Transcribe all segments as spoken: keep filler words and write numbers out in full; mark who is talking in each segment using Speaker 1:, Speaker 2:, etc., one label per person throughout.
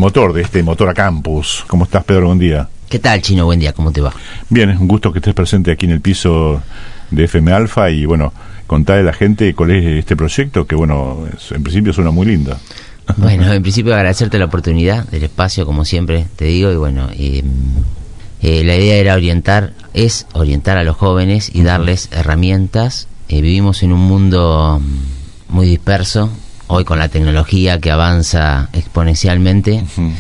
Speaker 1: motor de este Motora Campus. ¿Cómo estás, Pedro? Buen día.
Speaker 2: ¿Qué tal, Chino? Buen día, ¿cómo te va?
Speaker 1: Bien, es un gusto que estés presente aquí en el piso de F M Alfa y, bueno, contarle a la gente cuál es este proyecto, que, bueno, es, en principio suena muy lindo.
Speaker 2: Bueno, en principio agradecerte la oportunidad del espacio, como siempre te digo, y bueno, eh, eh, la idea era orientar, es orientar a los jóvenes y darles herramientas. Eh, vivimos en un mundo muy disperso, hoy con la tecnología que avanza exponencialmente, uh-huh.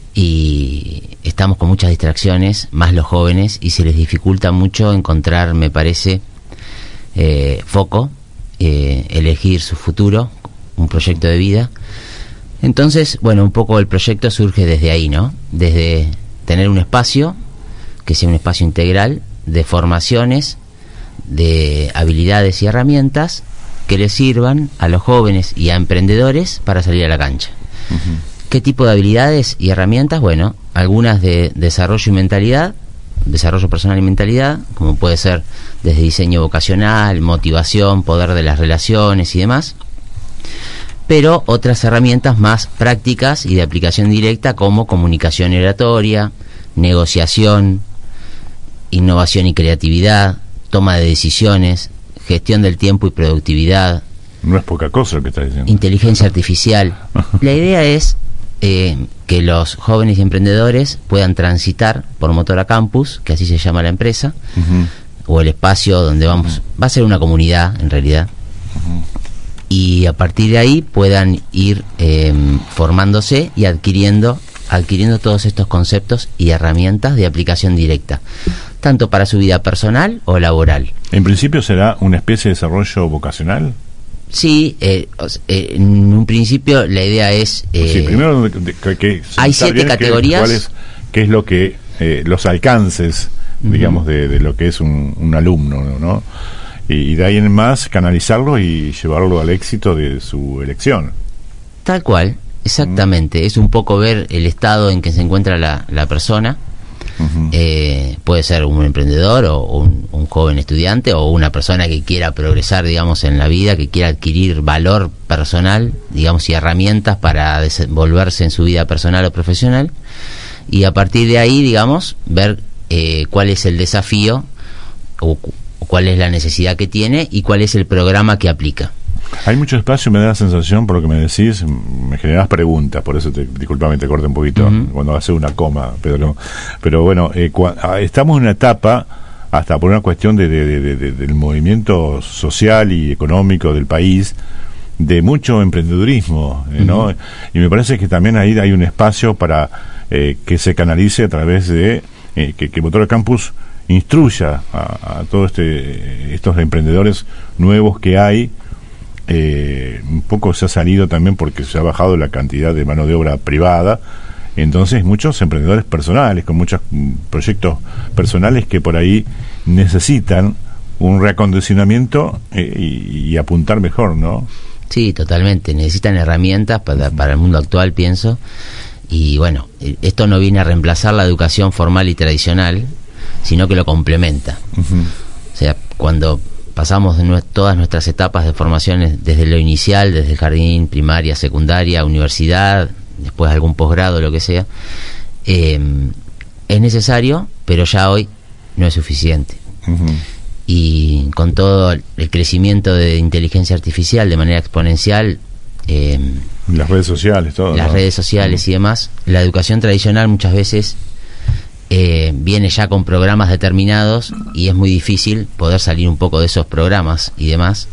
Speaker 2: y estamos con muchas distracciones, más los jóvenes, y se les dificulta mucho encontrar, me parece, eh, foco, eh, elegir su futuro, un proyecto de vida. Entonces, bueno, un poco el proyecto surge desde ahí, ¿no? Desde tener un espacio, que sea un espacio integral, de formaciones, de habilidades y herramientas que les sirvan a los jóvenes y a emprendedores para salir a la cancha. Uh-huh. ¿Qué tipo de habilidades y herramientas? Bueno, algunas de desarrollo y mentalidad, desarrollo personal y mentalidad, como puede ser desde diseño vocacional, motivación, poder de las relaciones y demás, pero otras herramientas más prácticas y de aplicación directa, como comunicación y oratoria, negociación, innovación y creatividad, toma de decisiones, gestión del tiempo y productividad.
Speaker 1: No es poca cosa lo que estás diciendo.
Speaker 2: Inteligencia artificial. La idea es eh, que los jóvenes y emprendedores puedan transitar por Motora Campus, que así se llama la empresa, uh-huh. o el espacio donde vamos. Uh-huh. Va a ser una comunidad, en realidad. Uh-huh. Y a partir de ahí puedan ir eh, formándose y adquiriendo, adquiriendo todos estos conceptos y herramientas de aplicación directa, tanto para su vida personal o laboral.
Speaker 1: ¿En principio será una especie de desarrollo vocacional?
Speaker 2: Sí, eh, eh, en un principio la idea es... Eh,
Speaker 1: sí, primero que, que
Speaker 2: hay siete categorías.
Speaker 1: ¿Qué es, qué es lo que, eh, los alcances, uh-huh. digamos, de, de lo que es un, un alumno, ¿no? Y, y de ahí en más canalizarlo y llevarlo al éxito de su elección.
Speaker 2: Tal cual, exactamente. Uh-huh. Es un poco ver el estado en que se encuentra la, la persona. Uh-huh. Eh, puede ser un emprendedor o un, un joven estudiante o una persona que quiera progresar, digamos, en la vida, que quiera adquirir valor personal, digamos, y herramientas para desenvolverse en su vida personal o profesional, y a partir de ahí, digamos, ver eh, cuál es el desafío o, o cuál es la necesidad que tiene y cuál es el programa que aplica.
Speaker 1: Hay mucho espacio, me da la sensación, por lo que me decís, me generas preguntas, por eso te, disculpame, te corté un poquito uh-huh. cuando hace una coma, Pedro. Pero bueno, eh, cua, estamos en una etapa, hasta por una cuestión de, de, de, de, del movimiento social y económico del país, de mucho emprendedurismo, eh, ¿no? Uh-huh. Y me parece que también ahí hay un espacio para eh, que se canalice a través de eh, que, que Motora Campus instruya a, a todos este, estos emprendedores nuevos que hay. Eh, un poco se ha salido también porque se ha bajado la cantidad de mano de obra privada, entonces muchos emprendedores personales con muchos mm, proyectos personales que por ahí necesitan un reacondicionamiento eh, y, y apuntar mejor, ¿no?
Speaker 2: Sí, totalmente, necesitan herramientas para, uh-huh. para el mundo actual, pienso, y bueno, esto no viene a reemplazar la educación formal y tradicional, sino que lo complementa. Uh-huh. O sea, cuando pasamos de nu- todas nuestras etapas de formaciones, desde lo inicial, desde el jardín, primaria, secundaria, universidad, después algún posgrado, lo que sea, eh, es necesario, pero ya hoy no es suficiente. Uh-huh. Y con todo el crecimiento de inteligencia artificial de manera exponencial, eh,
Speaker 1: las redes sociales, todo,
Speaker 2: las
Speaker 1: ¿no?
Speaker 2: redes sociales uh-huh. y demás, la educación tradicional muchas veces Eh, viene ya con programas determinados y es muy difícil poder salir un poco de esos programas y demás,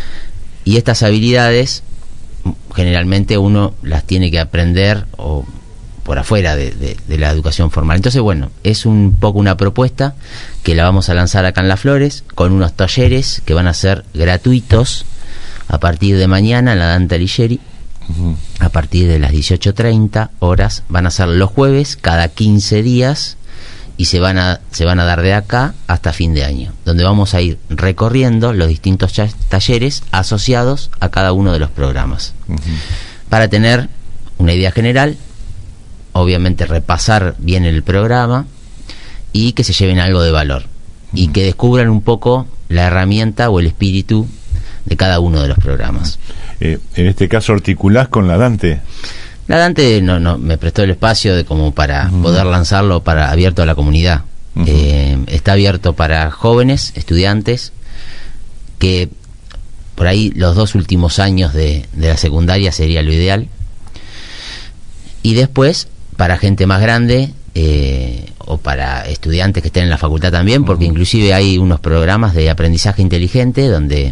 Speaker 2: y estas habilidades generalmente uno las tiene que aprender o por afuera de, de, de la educación formal. Entonces, bueno, es un poco una propuesta que la vamos a lanzar acá en Las Flores con unos talleres que van a ser gratuitos a partir de mañana en la Dante Alighieri. Uh-huh. A partir de las dieciocho treinta horas, van a ser los jueves cada quince días, y se van a se van a dar de acá hasta fin de año, donde vamos a ir recorriendo los distintos cha- talleres asociados a cada uno de los programas, uh-huh. para tener una idea general, obviamente repasar bien el programa y que se lleven algo de valor, uh-huh. y que descubran un poco la herramienta o el espíritu de cada uno de los programas.
Speaker 1: Eh, en este caso, ¿articulás con la Dante?
Speaker 2: La Dante no, no me prestó el espacio de como para
Speaker 1: uh-huh.
Speaker 2: poder lanzarlo para abierto a la comunidad. Uh-huh. Eh, está abierto para jóvenes, estudiantes, que por ahí los dos últimos años de, de la secundaria sería lo ideal. Y después para gente más grande, eh, o para estudiantes que estén en la facultad también, porque uh-huh. inclusive hay unos programas de aprendizaje inteligente donde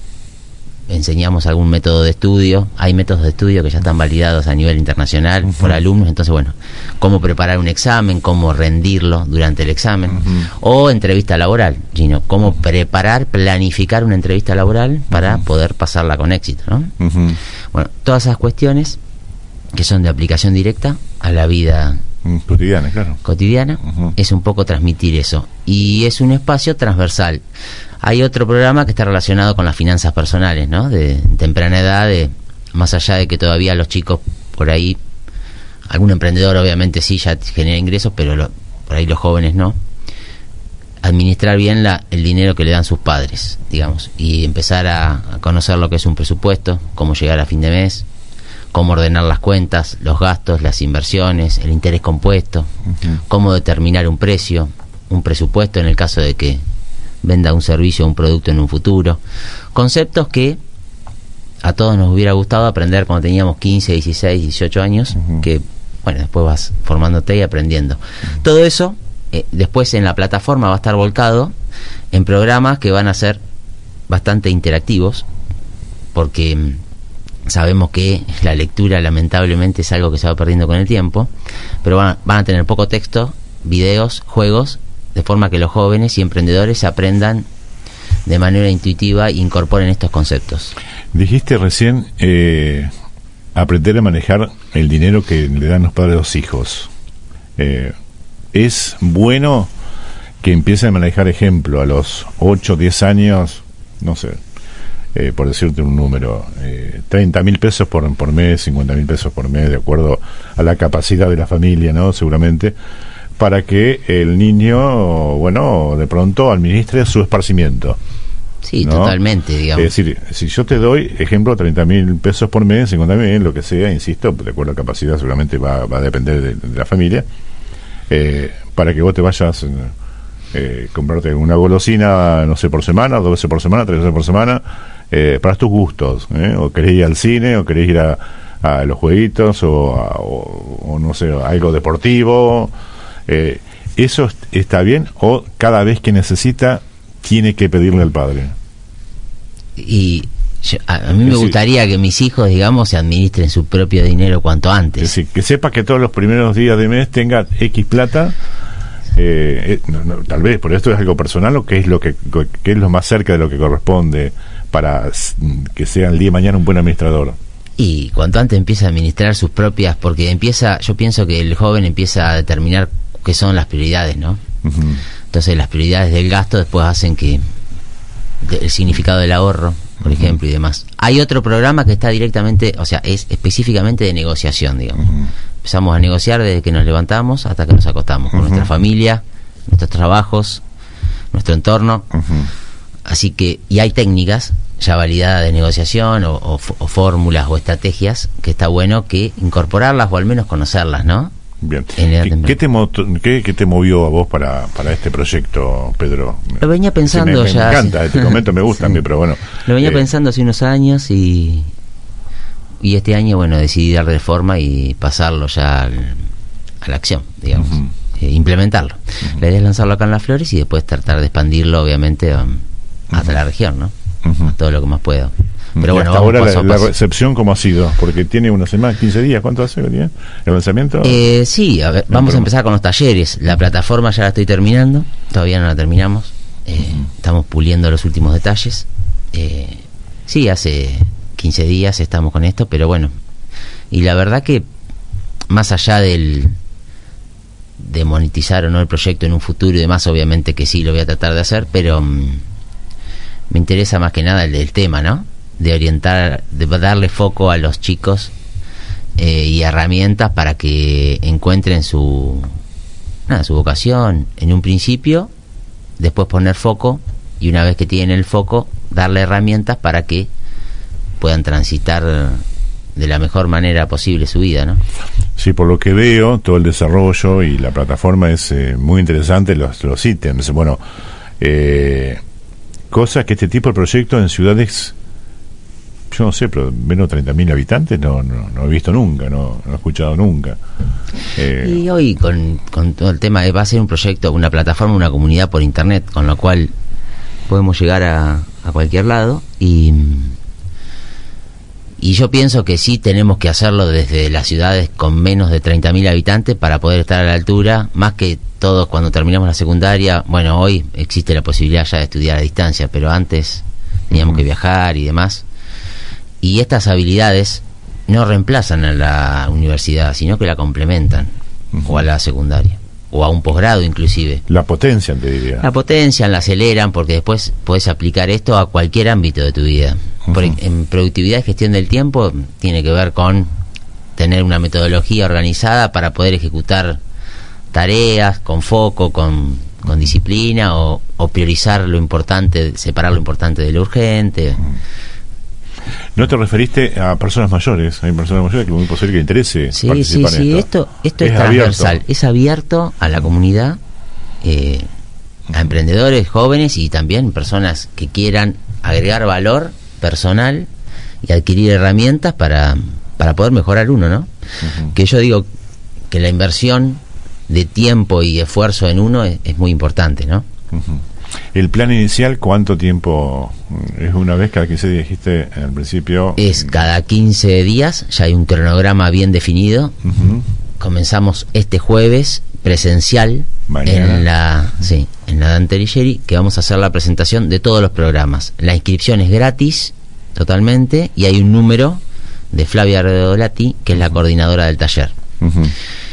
Speaker 2: enseñamos algún método de estudio. Hay métodos de estudio que ya están validados a nivel internacional uh-huh. por alumnos. Entonces, bueno, cómo preparar un examen, cómo rendirlo durante el examen, uh-huh. o entrevista laboral, sino cómo uh-huh. preparar, planificar una entrevista laboral para uh-huh. poder pasarla con éxito, ¿no? Uh-huh. Bueno, todas esas cuestiones que son de aplicación directa a la vida
Speaker 1: cotidiana, claro.
Speaker 2: cotidiana, uh-huh. es un poco transmitir eso. Y es un espacio transversal. Hay otro programa que está relacionado con las finanzas personales, ¿no? De temprana edad, de, más allá de que todavía los chicos por ahí, algún emprendedor obviamente sí ya genera ingresos, pero lo, por ahí los jóvenes no. Administrar bien la, el dinero que le dan sus padres, digamos, y empezar a, a conocer lo que es un presupuesto, cómo llegar a fin de mes, cómo ordenar las cuentas, los gastos, las inversiones, el interés compuesto, uh-huh. cómo determinar un precio, un presupuesto en el caso de que venda un servicio o un producto en un futuro. Conceptos que a todos nos hubiera gustado aprender cuando teníamos quince, dieciséis, dieciocho años, uh-huh. que, bueno, después vas formándote y aprendiendo. Uh-huh. Todo eso, eh, después en la plataforma va a estar volcado en programas que van a ser bastante interactivos, porque sabemos que la lectura lamentablemente es algo que se va perdiendo con el tiempo, pero van a, van a tener poco texto, videos, juegos, de forma que los jóvenes y emprendedores aprendan de manera intuitiva e incorporen estos conceptos.
Speaker 1: Dijiste recién eh, aprender a manejar el dinero que le dan los padres a los hijos. Eh, es bueno que empiecen a manejar, ejemplo, a los ocho, diez años, no sé, eh, por decirte un número, eh, treinta mil pesos por, por mes, cincuenta mil pesos por mes, de acuerdo a la capacidad de la familia, ¿no? Seguramente, para que el niño, bueno, de pronto administre su esparcimiento.
Speaker 2: Sí,
Speaker 1: ¿no?
Speaker 2: Totalmente, digamos.
Speaker 1: Es decir, si yo te doy, ejemplo, treinta mil pesos por mes, cincuenta mil, lo que sea, insisto, de acuerdo a la capacidad, seguramente va, va a depender de, de la familia, eh, para que vos te vayas, eh, comprarte una golosina, no sé, por semana, dos veces por semana, tres veces por semana, eh, para tus gustos, ¿eh? O querés ir al cine, o querés ir a, a los jueguitos, o, a, o, o no sé, algo deportivo. Eh, ¿Eso está bien o cada vez que necesita tiene que pedirle al padre?
Speaker 2: Y yo, a, a mí me decir, gustaría que mis hijos, digamos, se administren su propio dinero cuanto antes.
Speaker 1: Es decir, que sepa que todos los primeros días de mes tenga X plata. Eh, eh, no, no, tal vez, por esto es algo personal, o que es lo que, que es lo más cerca de lo que corresponde para que sea el día de mañana un buen administrador.
Speaker 2: Y cuanto antes empieza a administrar sus propias, porque empieza, yo pienso que el joven empieza a determinar qué son las prioridades, ¿no? Uh-huh. Entonces las prioridades del gasto después hacen que de, el significado del ahorro, por uh-huh. ejemplo, y demás. Hay otro programa que está directamente, o sea, es específicamente de negociación, digamos. Uh-huh. Empezamos a negociar desde que nos levantamos hasta que nos acostamos, con uh-huh. nuestra familia, nuestros trabajos, nuestro entorno. Uh-huh. Así que, y hay técnicas ya validadas de negociación o, o, o fórmulas o estrategias que está bueno que incorporarlas o al menos conocerlas, ¿no?
Speaker 1: Bien. ¿Qué, ¿qué, te qué, ¿Qué te movió a vos para, para este proyecto, Pedro?
Speaker 2: Lo venía pensando
Speaker 1: sí, me,
Speaker 2: ya.
Speaker 1: Me encanta, hace... te comento, me gusta sí. a mí, pero bueno.
Speaker 2: Lo venía eh... pensando hace unos años y y este año, bueno, decidí darle forma y pasarlo ya al, a la acción, digamos, uh-huh. eh, implementarlo. Uh-huh. La idea es lanzarlo acá en Las Flores y después tratar de expandirlo, obviamente, um, uh-huh. hasta la región, ¿no? Uh-huh. A todo lo que más puedo. Pero
Speaker 1: y
Speaker 2: bueno,
Speaker 1: hasta ahora
Speaker 2: paso
Speaker 1: la,
Speaker 2: a paso.
Speaker 1: La recepción, ¿cómo ha sido? Porque tiene una semana, quince días, ¿cuánto hace el lanzamiento?
Speaker 2: Eh, sí, a ver, vamos pero... a empezar con los talleres. La plataforma ya la estoy terminando, todavía no la terminamos. Eh, uh-huh. Estamos puliendo los últimos detalles. Eh, sí, hace quince días estamos con esto, pero bueno. Y la verdad que, más allá del de monetizar o no el proyecto en un futuro y demás, obviamente que sí lo voy a tratar de hacer, pero um, me interesa más que nada el del tema, ¿no? De orientar, de darle foco a los chicos eh, y herramientas para que encuentren su nada, su vocación en un principio, después poner foco y una vez que tienen el foco, darle herramientas para que puedan transitar de la mejor manera posible su vida, ¿no?
Speaker 1: Sí, por lo que veo, todo el desarrollo y la plataforma es eh, muy interesante, los, los ítems, bueno, eh, cosas que este tipo de proyectos en ciudades, yo no sé, pero menos de treinta mil habitantes no, no, no he visto nunca, no, no he escuchado nunca. Eh,
Speaker 2: y hoy con, con todo el tema, va a ser un proyecto, una plataforma, una comunidad por internet, con lo cual podemos llegar a, a cualquier lado, y y yo pienso que sí tenemos que hacerlo desde las ciudades con menos de treinta mil habitantes para poder estar a la altura, más que todos cuando terminamos la secundaria. Bueno, hoy existe la posibilidad ya de estudiar a distancia, pero antes teníamos uh-huh. que viajar y demás. Y estas habilidades no reemplazan a la universidad, sino que la complementan, uh-huh. o a la secundaria, o a un posgrado inclusive.
Speaker 1: La potencian, te diría.
Speaker 2: La potencian, la aceleran, porque después puedes aplicar esto a cualquier ámbito de tu vida. Uh-huh. Por, en productividad y gestión del tiempo tiene que ver con tener una metodología organizada para poder ejecutar tareas con foco, con, con disciplina, o, o priorizar lo importante, separar lo importante de lo urgente. Uh-huh.
Speaker 1: ¿No te referiste a personas mayores? Hay personas mayores que es muy posible que interese
Speaker 2: sí,
Speaker 1: participar
Speaker 2: sí, sí,
Speaker 1: en esto.
Speaker 2: Esto, esto es, es transversal, abierto. Es abierto a la comunidad, eh, a uh-huh. emprendedores jóvenes y también personas que quieran agregar valor personal y adquirir herramientas para, para poder mejorar uno, ¿no? Uh-huh. Que yo digo que la inversión de tiempo y esfuerzo en uno es, es muy importante, ¿no?
Speaker 1: Uh-huh. ¿El plan inicial cuánto tiempo es? Una vez cada quince días, dijiste al principio.
Speaker 2: Es cada quince días, ya hay un cronograma bien definido. Uh-huh. Comenzamos este jueves presencial Mañana. en la uh-huh. sí, en la Dante Alighieri, que vamos a hacer la presentación de todos los programas. La inscripción es gratis totalmente y hay un número de Flavia Redolati, que es la coordinadora del taller. Uh-huh.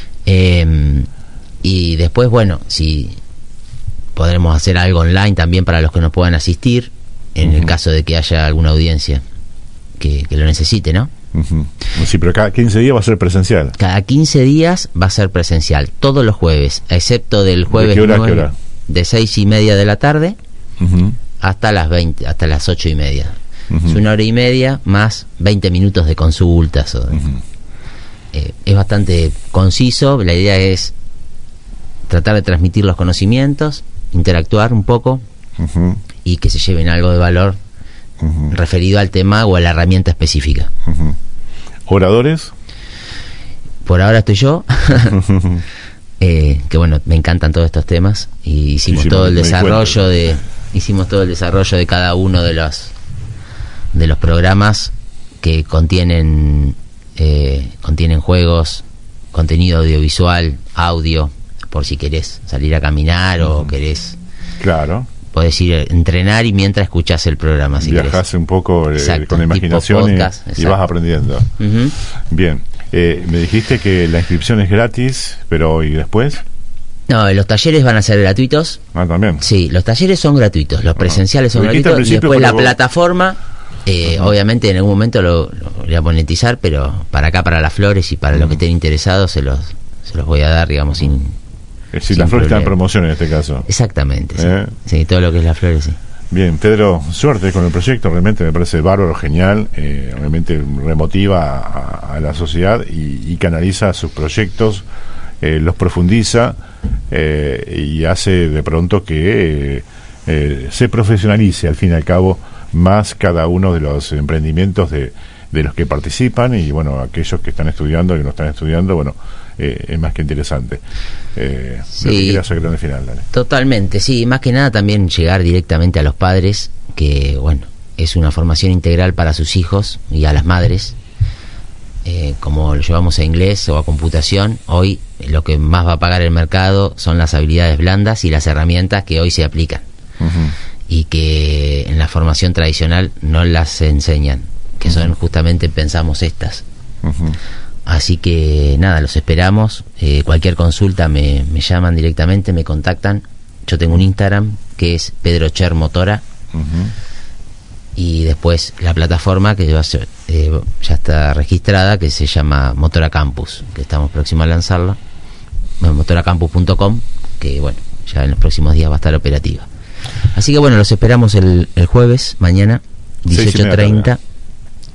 Speaker 2: Eh, y después, bueno, si podremos hacer algo online también para los que no puedan asistir, en uh-huh. el caso de que haya alguna audiencia que, que lo necesite, ¿no?
Speaker 1: Uh-huh. Sí, pero cada quince días va a ser presencial.
Speaker 2: Cada quince días va a ser presencial, todos los jueves, excepto del jueves
Speaker 1: ¿De qué hora,
Speaker 2: nueve,
Speaker 1: qué hora?
Speaker 2: De seis y media de la tarde uh-huh. hasta las veinte, hasta las ocho y media. Uh-huh. Es una hora y media más veinte minutos de consultas. O de, uh-huh. eh, es bastante conciso. La idea es tratar de transmitir los conocimientos, interactuar un poco uh-huh. y que se lleven algo de valor uh-huh. referido al tema o a la herramienta específica.
Speaker 1: Uh-huh. ¿Oradores?
Speaker 2: Por ahora estoy yo, eh, que bueno, me encantan todos estos temas, y hicimos sí, sí, todo el desarrollo de hicimos todo el desarrollo de cada uno de los de los programas que contienen eh, contienen juegos, contenido audiovisual, audio, por si querés salir a caminar uh-huh. o querés,
Speaker 1: claro,
Speaker 2: podés ir a entrenar y mientras escuchás el programa, si
Speaker 1: viajás un poco eh, con imaginación podcast, y, y vas aprendiendo. Uh-huh. Bien, eh, me dijiste que la inscripción es gratis, pero ¿y después?
Speaker 2: No, los talleres van a ser gratuitos.
Speaker 1: Ah, también.
Speaker 2: Sí, los talleres son gratuitos, los presenciales uh-huh. son gratuitos, y después la vos... plataforma eh, uh-huh. obviamente en algún momento lo, lo voy a monetizar, pero para acá, para las flores y para uh-huh. los que estén interesados se los se los voy a dar, digamos, sin
Speaker 1: Es decir, las flores están en promoción en este caso.
Speaker 2: Exactamente, sí.
Speaker 1: ¿Eh?
Speaker 2: Sí, todo lo que es las flores, sí.
Speaker 1: Bien, Pedro, suerte con el proyecto, realmente me parece bárbaro, genial, eh, realmente remotiva a, a la sociedad y, y canaliza sus proyectos, eh, los profundiza eh, y hace de pronto que eh, eh, se profesionalice al fin y al cabo más cada uno de los emprendimientos de, de los que participan, y bueno, aquellos que están estudiando y que no están estudiando, bueno, Eh, es más que interesante. Eh,
Speaker 2: sí,
Speaker 1: lo que quieras agregar al final, dale.
Speaker 2: Totalmente, sí, más que nada también llegar directamente a los padres, que bueno, es una formación integral para sus hijos, y a las madres, eh, como lo llevamos a inglés o a computación. Hoy lo que más va a pagar el mercado son las habilidades blandas y las herramientas que hoy se aplican uh-huh. y que en la formación tradicional no las enseñan, que uh-huh. son justamente, pensamos, estas. Uh-huh. Así que nada, los esperamos. Eh, cualquier consulta me, me llaman directamente, me contactan. Yo tengo un Instagram que es Pedro Cher Motora. Uh-huh. Y después la plataforma que va a ser, eh, ya está registrada, que se llama Motora Campus, que estamos próximos a lanzarlo. Bueno, motora campus punto com, que bueno, ya en los próximos días va a estar operativa. Así que bueno, los esperamos el, el jueves, mañana, dieciocho treinta.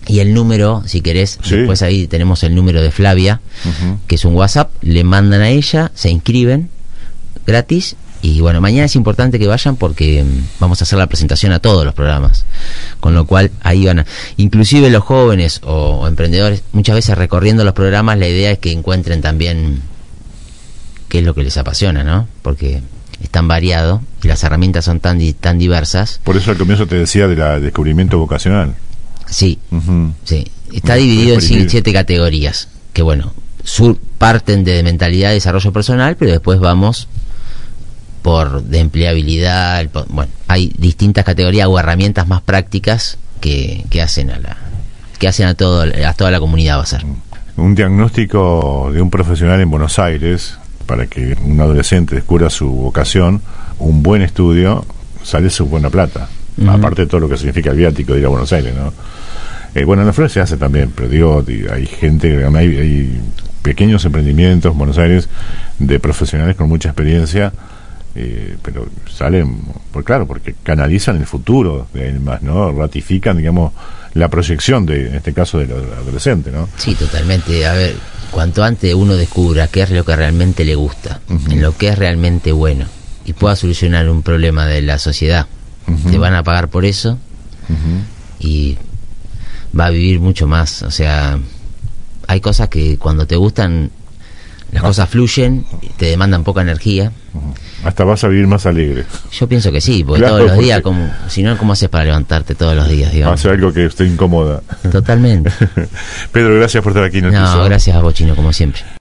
Speaker 2: y el número, si querés,
Speaker 1: sí.
Speaker 2: después ahí tenemos el número de Flavia, uh-huh. que es un WhatsApp, le mandan a ella, se inscriben gratis. Y bueno, mañana es importante que vayan porque vamos a hacer la presentación a todos los programas, con lo cual ahí van a, inclusive los jóvenes o, o emprendedores, muchas veces recorriendo los programas, la idea es que encuentren también qué es lo que les apasiona, ¿no? Porque es tan variado y las herramientas son tan tan diversas.
Speaker 1: Por eso al comienzo te decía de la descubrimiento vocacional.
Speaker 2: Sí, uh-huh. sí. Está
Speaker 1: Muy
Speaker 2: dividido en
Speaker 1: siete,
Speaker 2: siete categorías, que bueno, sur, parten de mentalidad de desarrollo personal, pero después vamos por de empleabilidad, por, bueno, hay distintas categorías o herramientas más prácticas que, que hacen a la que hacen a todo a toda la comunidad va a ser.
Speaker 1: Un diagnóstico de un profesional en Buenos Aires para que un adolescente descubra su vocación, un buen estudio, sale su buena plata, uh-huh. aparte de todo lo que significa el viático de ir a Buenos Aires, ¿no? Eh, bueno, en la Flores se hace también, pero digo, hay gente, hay, hay pequeños emprendimientos en Buenos Aires de profesionales con mucha experiencia. Eh, pero salen, pues claro, porque canalizan el futuro de él más, ¿no? Ratifican, digamos, la proyección de, en este caso, del adolescente, ¿no?
Speaker 2: Sí, totalmente. A ver, cuanto antes uno descubra qué es lo que realmente le gusta, uh-huh. en lo que es realmente bueno, y pueda solucionar un problema de la sociedad, uh-huh. te van a pagar por eso, uh-huh. y va a vivir mucho más. O sea, hay cosas que cuando te gustan, las ah. cosas fluyen, te demandan poca energía.
Speaker 1: Uh-huh. Hasta vas a vivir más alegre.
Speaker 2: Yo pienso que sí, porque claro, todos los porque... días, como, si no, ¿cómo haces para levantarte todos los días? Digamos?
Speaker 1: Hacer algo que te incomoda.
Speaker 2: Totalmente.
Speaker 1: Pedro, gracias por estar aquí en el
Speaker 2: No,
Speaker 1: piso.
Speaker 2: Gracias a vos, Chino, como siempre.